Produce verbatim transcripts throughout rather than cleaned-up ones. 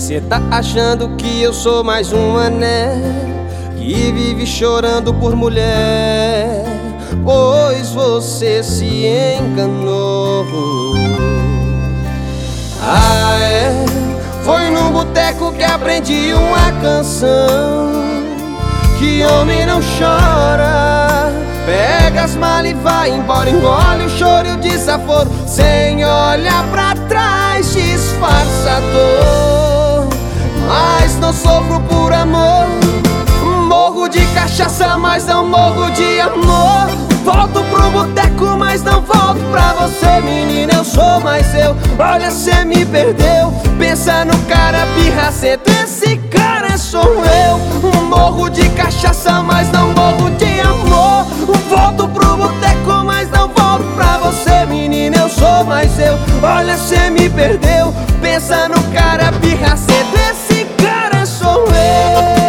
Cê tá achando que eu sou mais um mané que vive chorando por mulher, pois você se enganou. Ah, é? Foi no boteco que aprendi uma canção que homem não chora. Pega as malas e vai embora, engole o choro e o desaforo, sem olhar pra trás, disfarça a dor. Mas não sofro por amor, morro de cachaça, mas não morro de amor. Volto pro boteco, mas não volto pra você, menina, eu sou mais eu. Olha, cê me perdeu, pensa no cara pirracento, esse cara sou eu. Morro de cachaça, mas não morro de amor. Volto pro boteco, mas não volto pra você, menina, eu sou mais eu. Olha, cê me perdeu, pensa no cara pirracento, esse cara sou eu.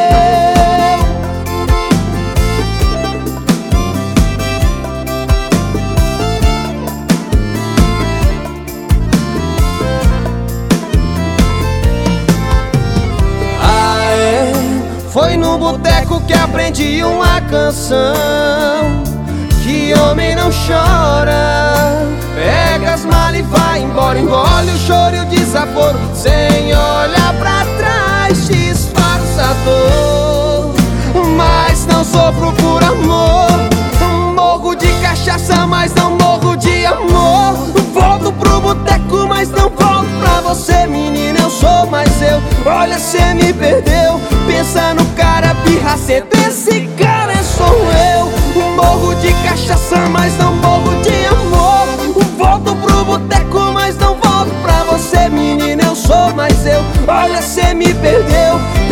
Foi no boteco que aprendi uma canção que homem não chora. Pega as malas e vai embora, engole o choro e o desaforo, sem olhar pra trás, disfarça a dor. Mas não sofro por amor, morro de cachaça, mas não morro de amor. Volto pro boteco, mas não volto pra você, menina, eu sou mais eu. Olha, cê me perdeu, pensa no cara pirracento, esse cara sou eu. Morro de cachaça, mas não morro de amor. Volto pro boteco, mas não volto pra você, menina, eu sou mais eu. Olha, cê me perdeu,